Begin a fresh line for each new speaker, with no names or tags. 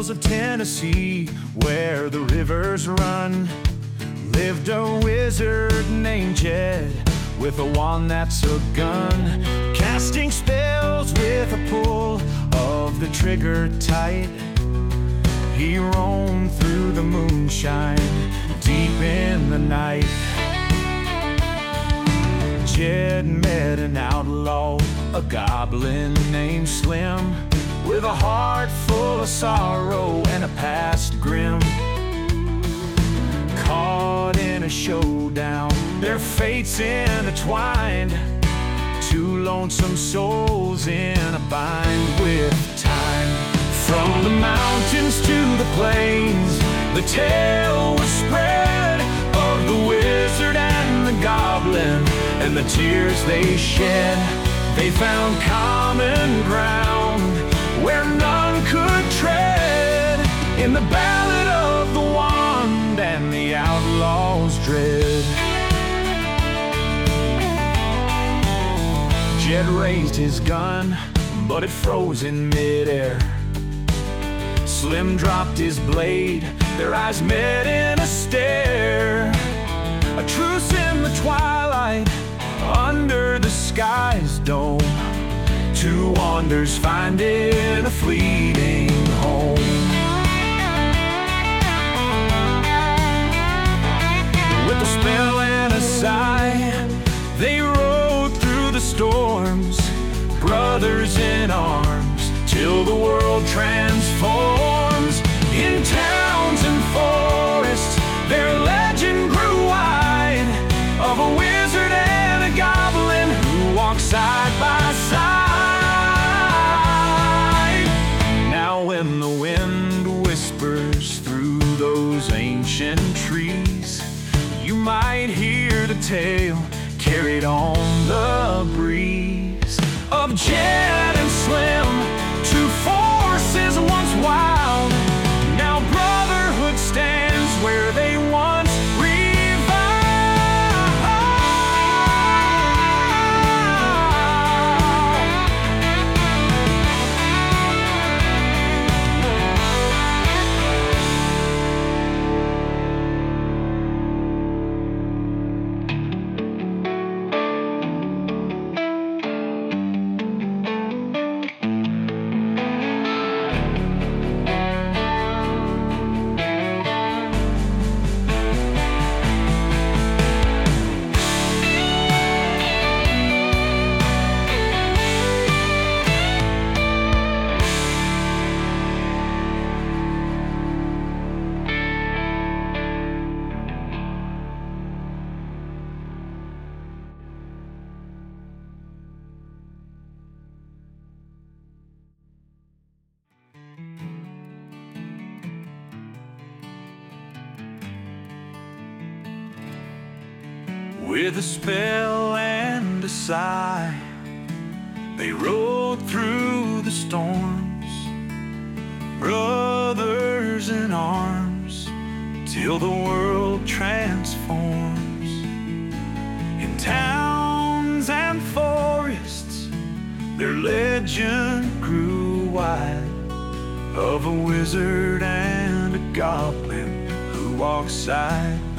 hills of Tennessee, where the rivers run, lived a wizard named Jed, with a wand that's a gun, casting spells with a pull of the trigger tight. He roamed through the moonshine, deep in the night. Jed met an outlaw, a goblin named Slim, with a heart full of sorrow and a past grim. Caught in a showdown, their fates intertwined, two lonesome souls in a bind with time. From the mountains to the plains, the tale was spread of the wizard and the goblin, and the tears they shed. They found common ground where none could tread, in the ballad of the wand and the outlaw's dread. Jed raised his gun, but it froze in midair. Slim dropped his blade, their eyes met in a stare. A truce in the twilight, under the sky's dome, two wanderers finding a fleeting home. With a spell and a sigh, they rode through the storms, brothers in arms, till the world transforms. In towns and forests, their legend grew wide, of a wizard and a goblin who walk side by side. Now when the wind whispers through those ancient trees, you might hear the tale carried on the breeze of Jed and Slim, two forces once wild. Now brotherhood stands where they once with a spell and a sigh, they rode through the storms, brothers in arms, till the world transforms. In towns and forests, their legend grew wide, of a wizard and a goblin who walk side